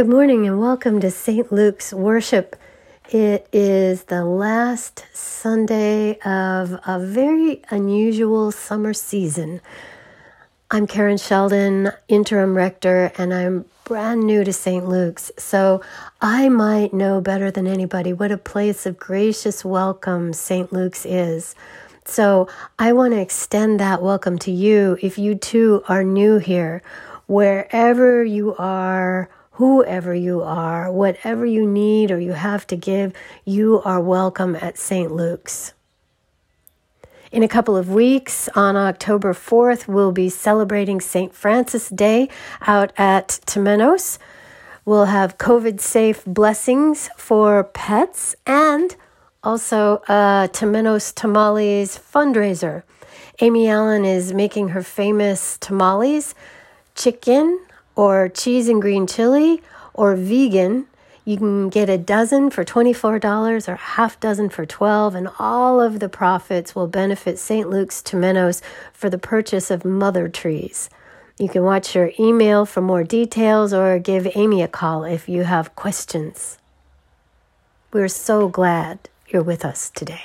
Good morning and welcome to St. Luke's worship. It is the last Sunday of a very unusual summer season. I'm Karen Sheldon, interim rector, and I'm brand new to St. Luke's, so I might know better than anybody what a place of gracious welcome St. Luke's is. So I want to extend that welcome to you if you too are new here. Wherever you are, whoever you are, whatever you need or you have to give, you are welcome at St. Luke's. In a couple of weeks, on October 4th, we'll be celebrating St. Francis Day out at Temenos. We'll have COVID-safe blessings for pets and also a Temenos Tamales fundraiser. Amy Allen is making her famous tamales, chicken or cheese and green chili or vegan. You can get a dozen for $24 or half dozen for $12, and all of the profits will benefit St. Luke's Temenos for the purchase of mother trees. You can watch your email for more details or give Amy a call if you have questions. We're so glad you're with us today.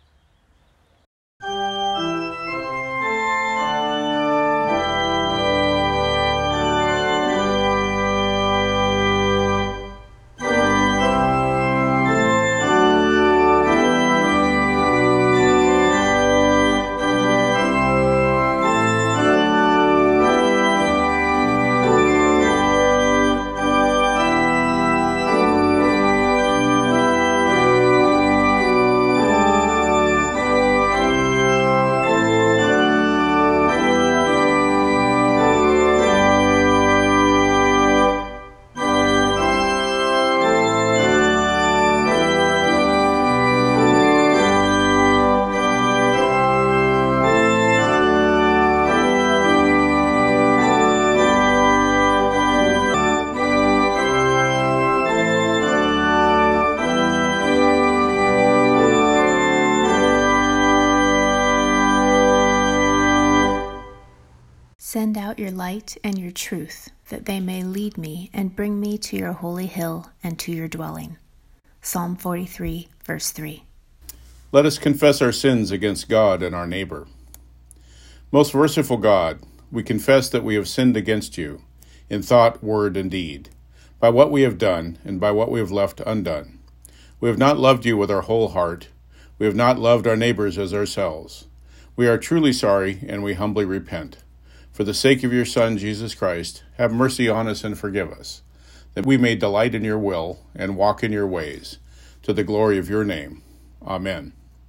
Send out your light and your truth, that they may lead me and bring me to your holy hill and to your dwelling. Psalm 43, verse 3. Let us confess our sins against God and our neighbor. Most merciful God, we confess that we have sinned against you in thought, word, and deed, by what we have done and by what we have left undone. We have not loved you with our whole heart. We have not loved our neighbors as ourselves. We are truly sorry, and we humbly repent. For the sake of your Son, Jesus Christ, have mercy on us and forgive us, that we may delight in your will and walk in your ways, to the glory of your name. Amen.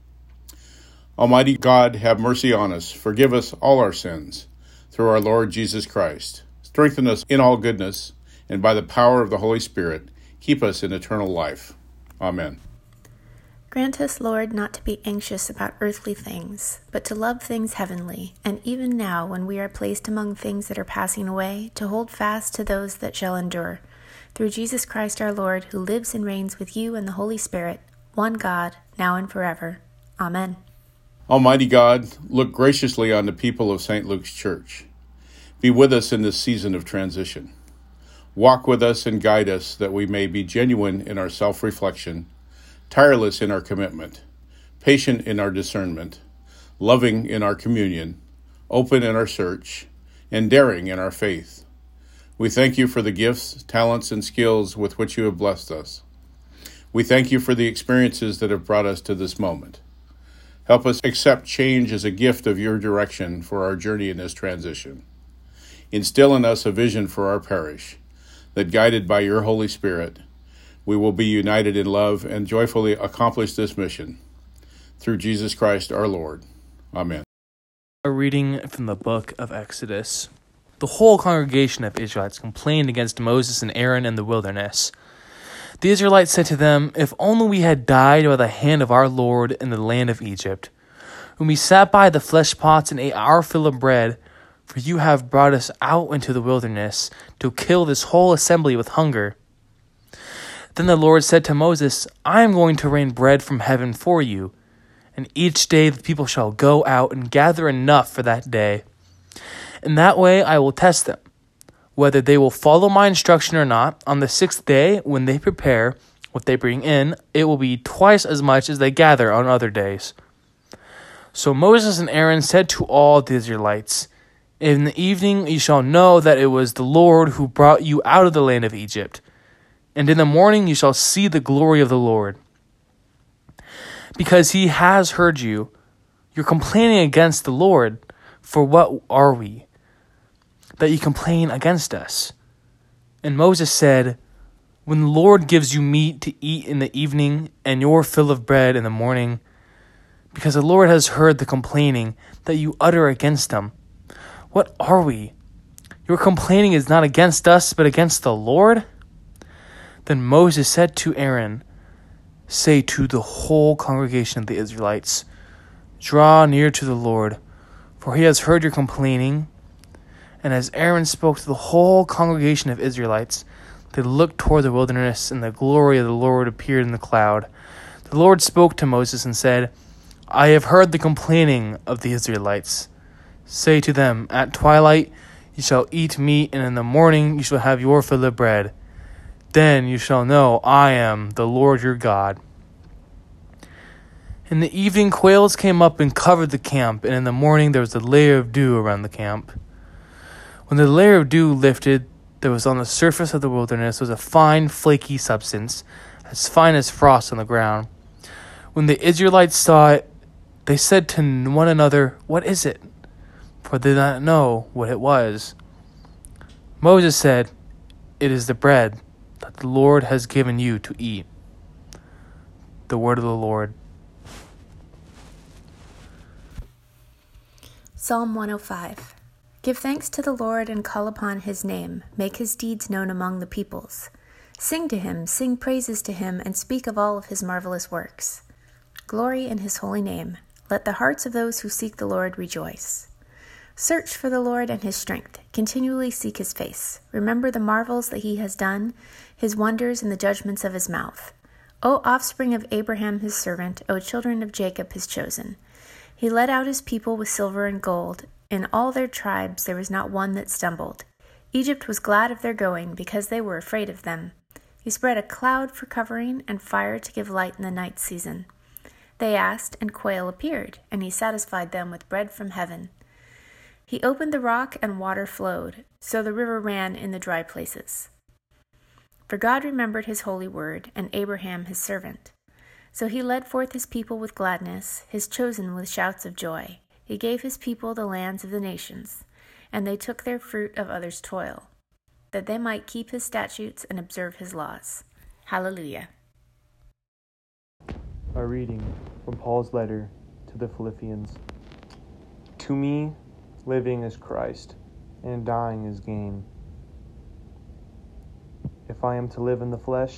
Almighty God, have mercy on us, forgive us all our sins, through our Lord Jesus Christ. Strengthen us in all goodness, and by the power of the Holy Spirit, keep us in eternal life. Amen. Grant us, Lord, not to be anxious about earthly things, but to love things heavenly, and even now, when we are placed among things that are passing away, to hold fast to those that shall endure. Through Jesus Christ our Lord, who lives and reigns with you and the Holy Spirit, one God, now and forever. Amen. Almighty God, look graciously on the people of St. Luke's Church. Be with us in this season of transition. Walk with us and guide us that we may be genuine in our self-reflection, tireless in our commitment, patient in our discernment, loving in our communion, open in our search, and daring in our faith. We thank you for the gifts, talents, and skills with which you have blessed us. We thank you for the experiences that have brought us to this moment. Help us accept change as a gift of your direction for our journey in this transition. Instill in us a vision for our parish, that guided by your Holy Spirit, we will be united in love and joyfully accomplish this mission. Through Jesus Christ our Lord. Amen. A reading from the book of Exodus. The whole congregation of Israelites complained against Moses and Aaron in the wilderness. The Israelites said to them, "If only we had died by the hand of our Lord in the land of Egypt, when we sat by the flesh pots and ate our fill of bread, for you have brought us out into the wilderness to kill this whole assembly with hunger." Then the Lord said to Moses, "I am going to rain bread from heaven for you, and each day the people shall go out and gather enough for that day. In that way I will test them. whether they will follow my instruction or not. On the 6th day, when they prepare what they bring in, it will be twice as much as they gather on other days." So Moses and Aaron said to all the Israelites, "In the evening you shall know that it was the Lord who brought you out of the land of Egypt. And in the morning you shall see the glory of the Lord. Because he has heard you, you're complaining against the Lord. For what are we, that you complain against us?" And Moses said, "When the Lord gives you meat to eat in the evening and your fill of bread in the morning, because the Lord has heard the complaining that you utter against him, what are we? Your complaining is not against us, but against the Lord?" Then Moses said to Aaron, "Say to the whole congregation of the Israelites, 'Draw near to the Lord, for he has heard your complaining.'" And as Aaron spoke to the whole congregation of Israelites, they looked toward the wilderness, and the glory of the Lord appeared in the cloud. The Lord spoke to Moses and said, "I have heard the complaining of the Israelites. Say to them, at twilight you shall eat meat, and in the morning you shall have your fill of bread. Then you shall know I am the Lord your God." In the evening quails came up and covered the camp, and in the morning there was a layer of dew around the camp. When the layer of dew lifted, there was on the surface of the wilderness was a fine flaky substance, as fine as frost on the ground. When the Israelites saw it, they said to one another, "What is it?" For they did not know what it was. Moses said, "It is the bread that the Lord has given you to eat." The word of the Lord. Psalm 105. Give thanks to the Lord and call upon his name. Make his deeds known among the peoples. Sing to him, sing praises to him, and speak of all of his marvelous works. Glory in his holy name. Let the hearts of those who seek the Lord rejoice. Search for the Lord and his strength. Continually seek his face. Remember the marvels that he has done, his wonders and the judgments of his mouth. O offspring of Abraham his servant, O children of Jacob his chosen. He led out his people with silver and gold. In all their tribes there was not one that stumbled. Egypt was glad of their going, because they were afraid of them. He spread a cloud for covering and fire to give light in the night season. They asked, and quail appeared, and he satisfied them with bread from heaven. He opened the rock, and water flowed, so the river ran in the dry places. For God remembered his holy word, and Abraham his servant. So he led forth his people with gladness, his chosen with shouts of joy. He gave his people the lands of the nations, and they took their fruit of others' toil, that they might keep his statutes and observe his laws. Hallelujah. A reading from Paul's letter to the Philippians. To me, living is Christ, and dying is gain. If I am to live in the flesh,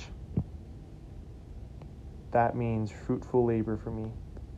that means fruitful labor for me,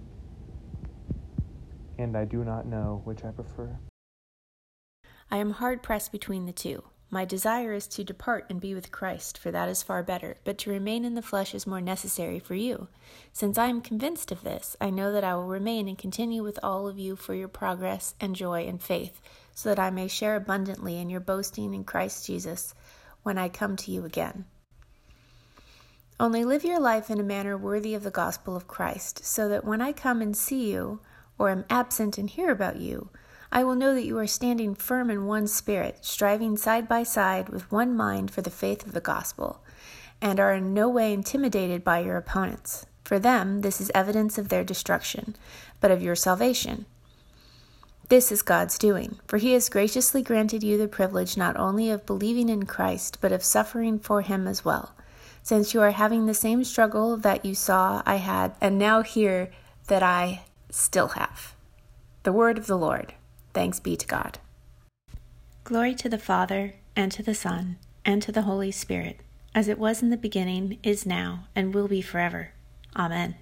and I do not know which I prefer. I am hard-pressed between the two. My desire is to depart and be with Christ, for that is far better, but to remain in the flesh is more necessary for you. Since I am convinced of this, I know that I will remain and continue with all of you for your progress and joy and faith, so that I may share abundantly in your boasting in Christ Jesus when I come to you again. Only live your life in a manner worthy of the gospel of Christ, so that when I come and see you, or am absent and hear about you, I will know that you are standing firm in one spirit, striving side by side with one mind for the faith of the gospel, and are in no way intimidated by your opponents. For them, this is evidence of their destruction, but of your salvation. This is God's doing, for he has graciously granted you the privilege not only of believing in Christ, but of suffering for him as well, since you are having the same struggle that you saw I had, and now hear that I still have. The word of the Lord. Thanks be to God. Glory to the Father, and to the Son, and to the Holy Spirit, as it was in the beginning, is now, and will be forever. Amen.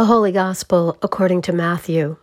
The Holy Gospel according to Matthew.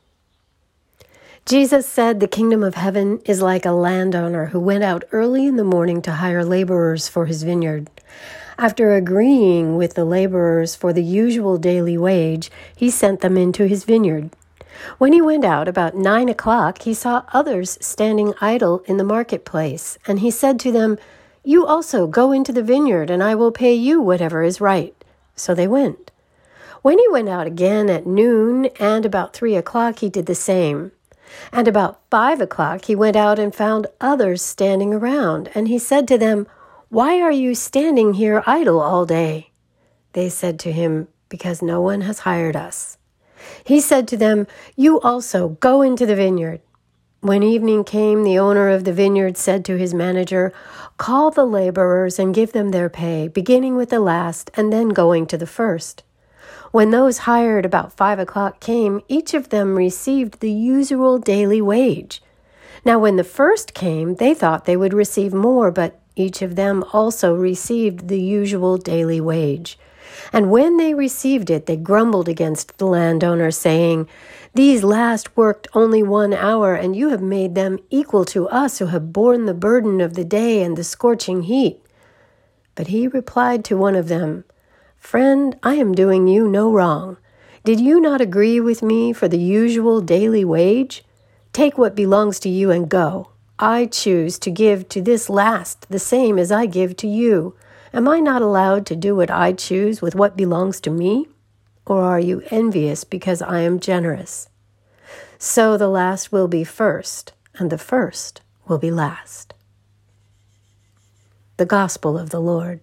Jesus said the kingdom of heaven is like a landowner who went out early in the morning to hire laborers for his vineyard. After agreeing with the laborers for the usual daily wage, he sent them into his vineyard. When he went out about 9 o'clock, he saw others standing idle in the marketplace, and he said to them, "You also go into the vineyard, and I will pay you whatever is right." So they went. When he went out again at noon and about 3 o'clock, he did the same. And about 5 o'clock, he went out and found others standing around, and he said to them, "Why are you standing here idle all day?" They said to him, "Because no one has hired us." He said to them, "You also go into the vineyard." When evening came, the owner of the vineyard said to his manager, "Call the laborers and give them their pay, beginning with the last and then going to the first." When those hired about 5 o'clock came, each of them received the usual daily wage. Now when the first came, they thought they would receive more, but each of them also received the usual daily wage. And when they received it, they grumbled against the landowner, saying, "These last worked only 1 hour, and you have made them equal to us who have borne the burden of the day and the scorching heat." But he replied to one of them, "Friend, I am doing you no wrong. Did you not agree with me for the usual daily wage? Take what belongs to you and go. I choose to give to this last the same as I give to you. Am I not allowed to do what I choose with what belongs to me? Or are you envious because I am generous?" So the last will be first, and the first will be last. The Gospel of the Lord.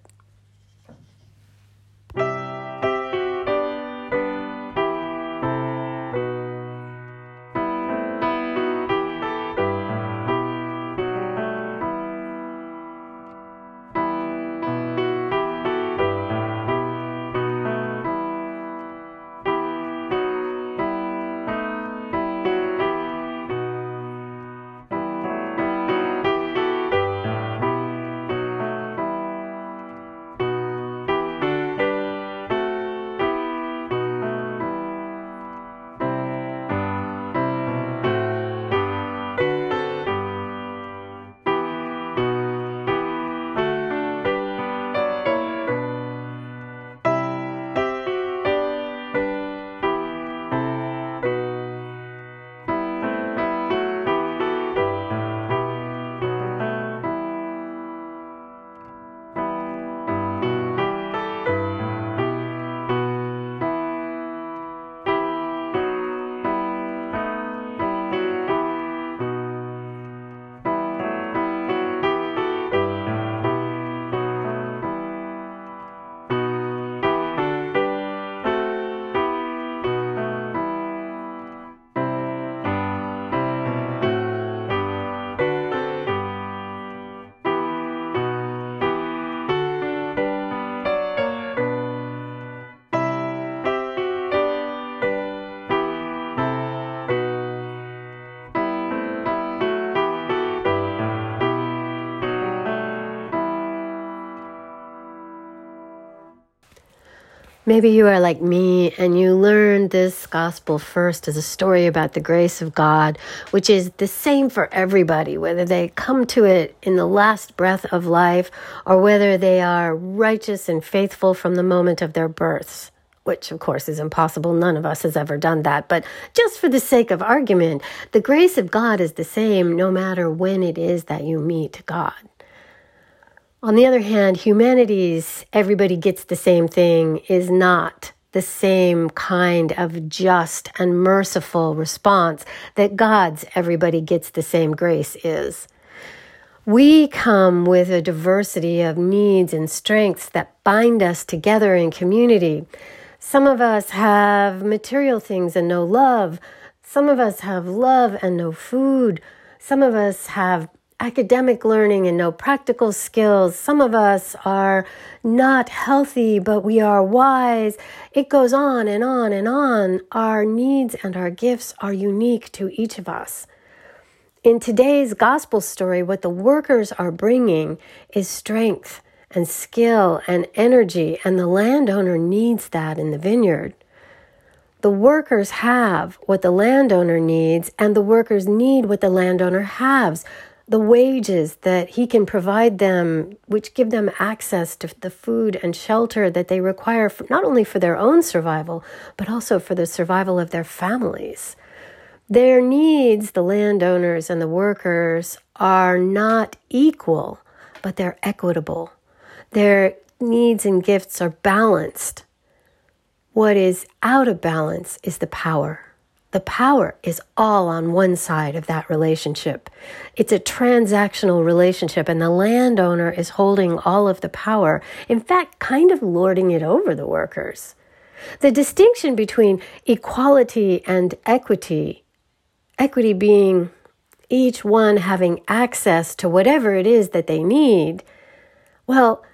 Maybe you are like me and you learned this gospel first as a story about the grace of God, which is the same for everybody, whether they come to it in the last breath of life or whether they are righteous and faithful from the moment of their births, which of course is impossible. None of us has ever done that. But just for the sake of argument, the grace of God is the same no matter when it is that you meet God. On the other hand, humanity's everybody gets the same thing is not the same kind of just and merciful response that God's everybody gets the same grace is. We come with a diversity of needs and strengths that bind us together in community. Some of us have material things and no love. Some of us have love and no food. Some of us have academic learning and no practical skills. Some of us are not healthy, but we are wise. It goes on and on and on. Our needs and our gifts are unique to each of us. In today's gospel story, what the workers are bringing is strength and skill and energy, and the landowner needs that in the vineyard. The workers have what the landowner needs, and the workers need what the landowner has. The wages that he can provide them, which give them access to the food and shelter that they require, not only for their own survival, but also for the survival of their families. Their needs, the landowners and the workers, are not equal, but they're equitable. Their needs and gifts are balanced. What is out of balance is the power. The power is all on one side of that relationship. It's a transactional relationship, and the landowner is holding all of the power, in fact, kind of lording it over the workers. The distinction between equality and equity being each one having access to whatever it is that they need, well,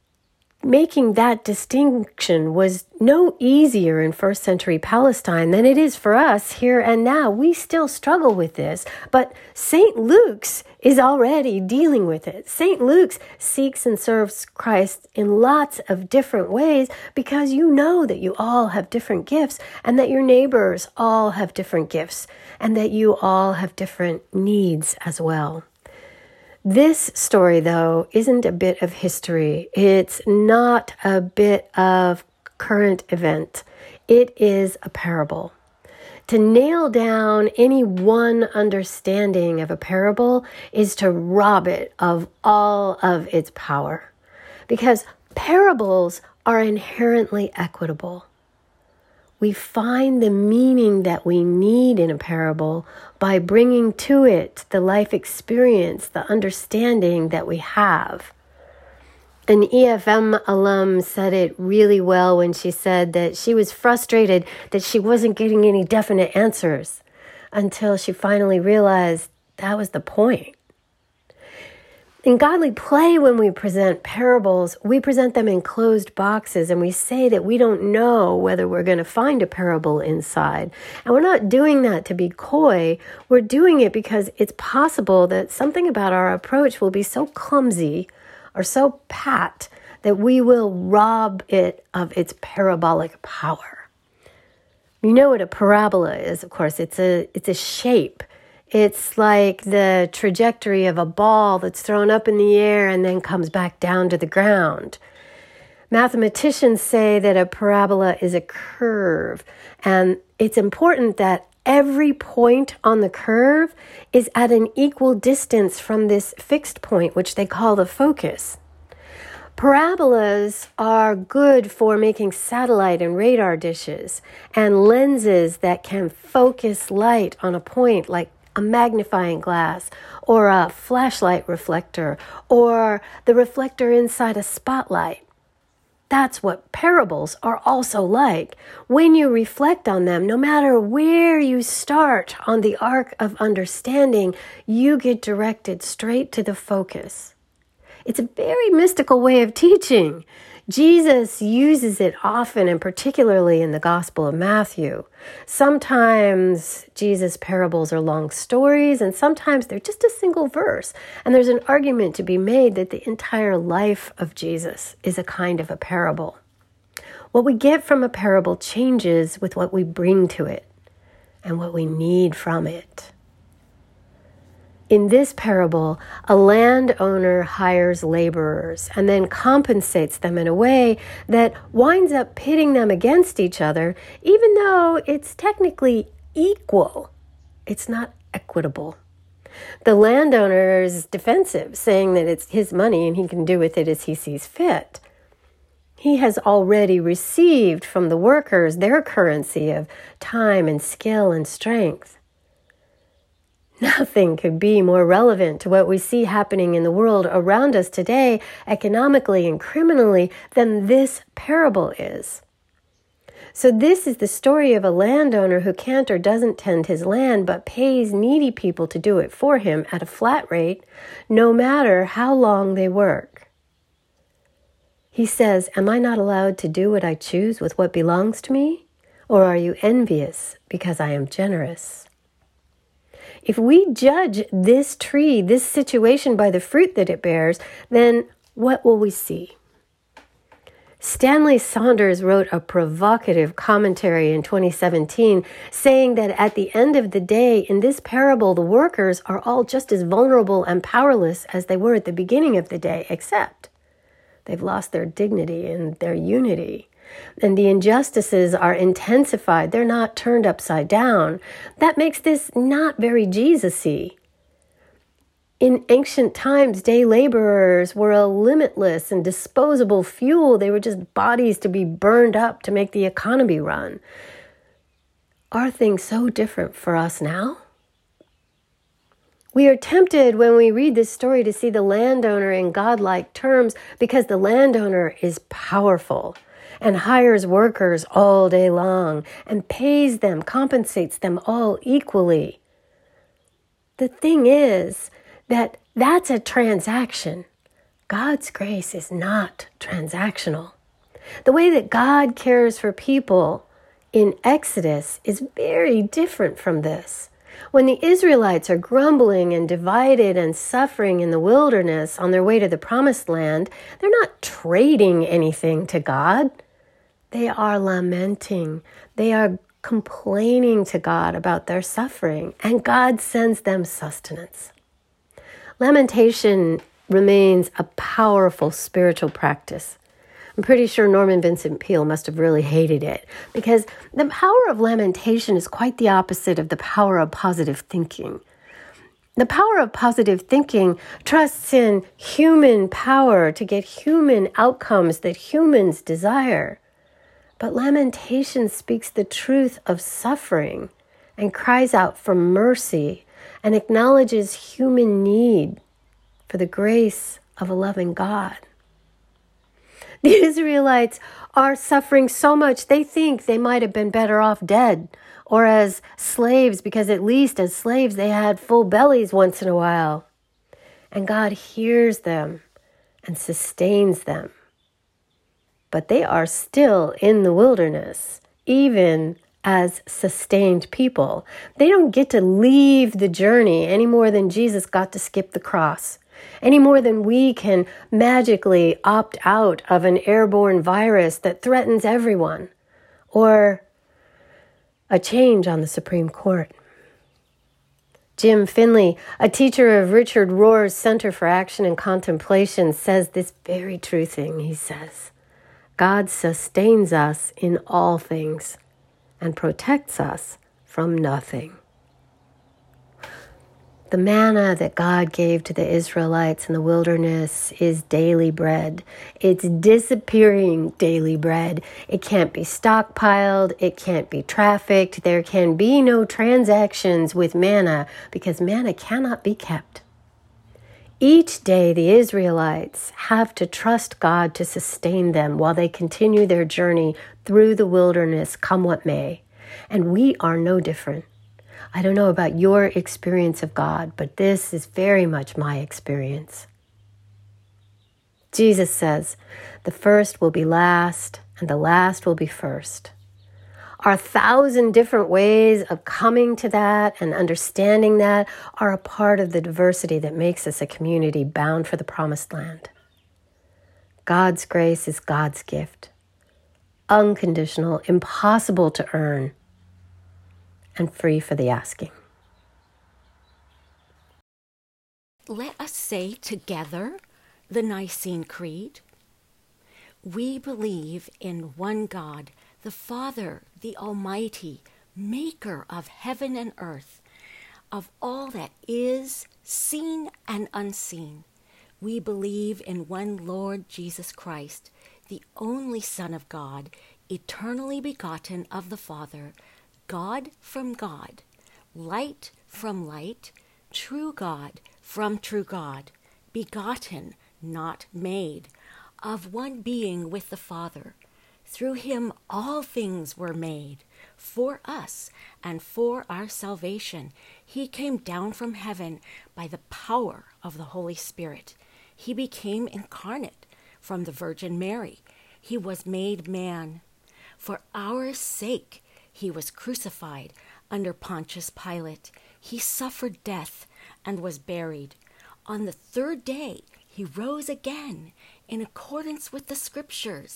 making that distinction was no easier in first century Palestine than it is for us here and now. We still struggle with this, but St. Luke's is already dealing with it. St. Luke's seeks and serves Christ in lots of different ways because you know that you all have different gifts and that your neighbors all have different gifts and that you all have different needs as well. This story, though, isn't a bit of history. It's not a bit of current event. It is a parable. To nail down any one understanding of a parable is to rob it of all of its power, because parables are inherently equitable. We find the meaning that we need in a parable by bringing to it the life experience, the understanding that we have. An EFM alum said it really well when she said that she was frustrated that she wasn't getting any definite answers until she finally realized that was the point. In Godly Play, when we present parables, we present them in closed boxes, and we say that we don't know whether we're going to find a parable inside. And we're not doing that to be coy. We're doing it because it's possible that something about our approach will be so clumsy or so pat that we will rob it of its parabolic power. You know what a parabola is, of course. It's a shape. It's like the trajectory of a ball that's thrown up in the air and then comes back down to the ground. Mathematicians say that a parabola is a curve, and it's important that every point on the curve is at an equal distance from this fixed point, which they call the focus. Parabolas are good for making satellite and radar dishes and lenses that can focus light on a point, like a magnifying glass or a flashlight reflector or the reflector inside a spotlight. That's what parables are also like. When you reflect on them, no matter where you start on the arc of understanding, you get directed straight to the focus. It's a very mystical way of teaching. Jesus uses it often, and particularly in the Gospel of Matthew. Sometimes Jesus' parables are long stories, and sometimes they're just a single verse. And there's an argument to be made that the entire life of Jesus is a kind of a parable. What we get from a parable changes with what we bring to it and what we need from it. In this parable, a landowner hires laborers and then compensates them in a way that winds up pitting them against each other, even though it's technically equal. It's not equitable. The landowner is defensive, saying that it's his money and he can do with it as he sees fit. He has already received from the workers their currency of time and skill and strength. Nothing could be more relevant to what we see happening in the world around us today, economically and criminally, than this parable is. So this is the story of a landowner who can't or doesn't tend his land, but pays needy people to do it for him at a flat rate, no matter how long they work. He says, "Am I not allowed to do what I choose with what belongs to me? Or are you envious because I am generous?" If we judge this tree, this situation by the fruit that it bears, then what will we see? Stanley Saunders wrote a provocative commentary in 2017 saying that at the end of the day, in this parable, the workers are all just as vulnerable and powerless as they were at the beginning of the day, except they've lost their dignity and their unity. And the injustices are intensified. They're not turned upside down. That makes this not very Jesus-y. In ancient times, day laborers were a limitless and disposable fuel. They were just bodies to be burned up to make the economy run. Are things so different for us now? We are tempted when we read this story to see the landowner in godlike terms because the landowner is powerful and hires workers all day long and pays them, compensates them all equally. The thing is that's a transaction. God's grace is not transactional. The way that God cares for people in Exodus is very different from this. When the Israelites are grumbling and divided and suffering in the wilderness on their way to the promised land, they're not trading anything to God. They are lamenting. They are complaining to God about their suffering, and God sends them sustenance. Lamentation remains a powerful spiritual practice. I'm pretty sure Norman Vincent Peale must have really hated it because the power of lamentation is quite the opposite of the power of positive thinking. The power of positive thinking trusts in human power to get human outcomes that humans desire. But lamentation speaks the truth of suffering and cries out for mercy and acknowledges human need for the grace of a loving God. The Israelites are suffering so much they think they might have been better off dead or as slaves, because at least as slaves they had full bellies once in a while. And God hears them and sustains them. But they are still in the wilderness, even as sustained people. They don't get to leave the journey any more than Jesus got to skip the cross, any more than we can magically opt out of an airborne virus that threatens everyone, or a change on the Supreme Court. Jim Finley, a teacher of Richard Rohr's Center for Action and Contemplation, says this very true thing. He says, God sustains us in all things and protects us from nothing. The manna that God gave to the Israelites in the wilderness is daily bread. It's disappearing daily bread. It can't be stockpiled. It can't be trafficked. There can be no transactions with manna because manna cannot be kept. Each day, the Israelites have to trust God to sustain them while they continue their journey through the wilderness, come what may. And we are no different. I don't know about your experience of God, but this is very much my experience. Jesus says, the first will be last, and the last will be first. Our 1,000 different ways of coming to that and understanding that are a part of the diversity that makes us a community bound for the promised land. God's grace is God's gift, unconditional, impossible to earn, and free for the asking. Let us say together the Nicene Creed. We believe in one God, the Father, the Almighty, maker of heaven and earth, of all that is seen and unseen. We believe in one Lord Jesus Christ, the only Son of God, eternally begotten of the Father, God from God, light from light, true God from true God, begotten, not made, of one being with the Father. Through him all things were made. For us and for our salvation, he came down from heaven by the power of the Holy Spirit. He became incarnate from the Virgin Mary. He was made man. For our sake, he was crucified under Pontius Pilate. He suffered death and was buried. On the third day, he rose again in accordance with the Scriptures.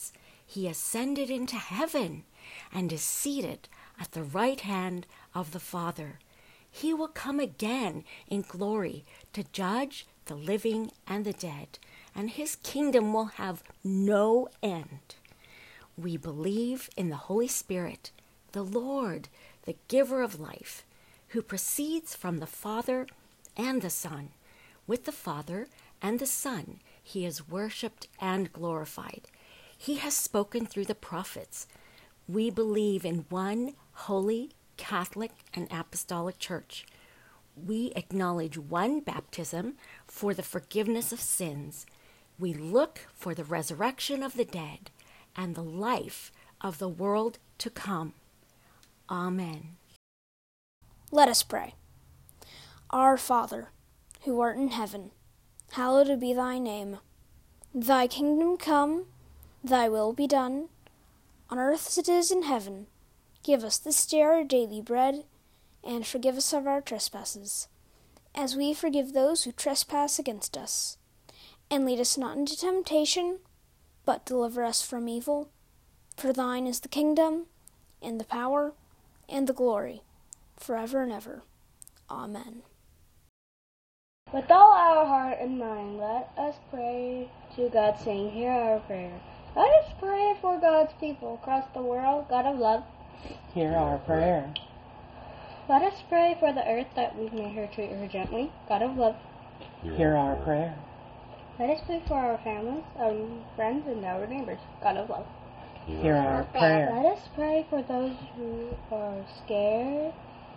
he ascended into heaven and is seated at the right hand of the Father. He will come again in glory to judge the living and the dead, and his kingdom will have no end. We believe in the Holy Spirit, the Lord, the giver of life, who proceeds from the Father and the Son. With the Father and the Son, he is worshipped and glorified. He has spoken through the prophets. We believe in one holy, Catholic, and Apostolic Church. We acknowledge one baptism for the forgiveness of sins. We look for the resurrection of the dead and the life of the world to come. Amen. Let us pray. Our Father, who art in heaven, hallowed be thy name. Thy kingdom come, thy will be done, on earth as it is in heaven. Give us this day our daily bread, and forgive us of our trespasses, as we forgive those who trespass against us. And lead us not into temptation, but deliver us from evil. For thine is the kingdom, and the power, and the glory, forever and ever. Amen. With all our heart and mind, let us pray to God, saying, hear our prayer. Let us pray for God's people across the world, God of love. Hear our prayer. Let us pray for the earth, that we may treat her gently, God of love. Hear our prayer. Let us pray for our families, our friends, and our neighbors, God of love. Hear our prayer. Let us pray for those who are scared,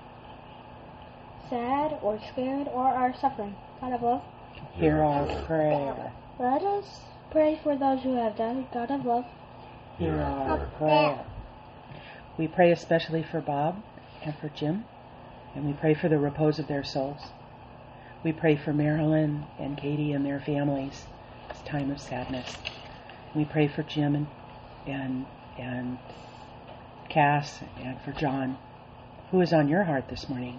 sad, or scared, or are suffering, God of love. Hear our prayer. Let us pray for those who have died, God of love. Hear our prayer. We pray especially for Bob and for Jim, and we pray for the repose of their souls. We pray for Marilyn and Katie and their families this time of sadness. We pray for Jim and Cass and for John. Who is on your heart this morning?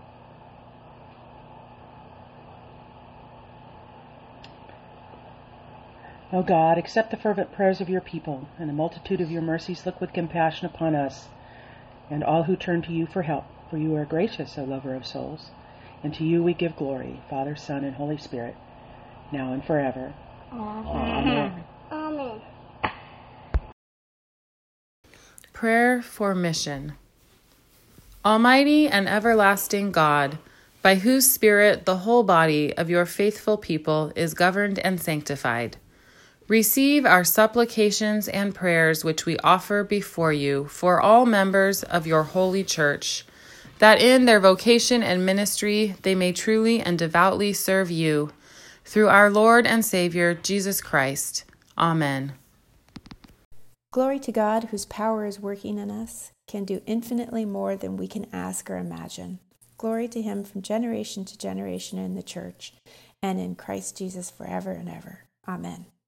O God, accept the fervent prayers of your people, and the multitude of your mercies look with compassion upon us, and all who turn to you for help. For you are gracious, O lover of souls, and to you we give glory, Father, Son, and Holy Spirit, now and forever. Amen. Amen. Prayer for Mission. Almighty and everlasting God, by whose Spirit the whole body of your faithful people is governed and sanctified, receive our supplications and prayers which we offer before you for all members of your holy church, that in their vocation and ministry they may truly and devoutly serve you, through our Lord and Savior, Jesus Christ. Amen. Glory to God, whose power is working in us, can do infinitely more than we can ask or imagine. Glory to him from generation to generation in the church, and in Christ Jesus forever and ever. Amen.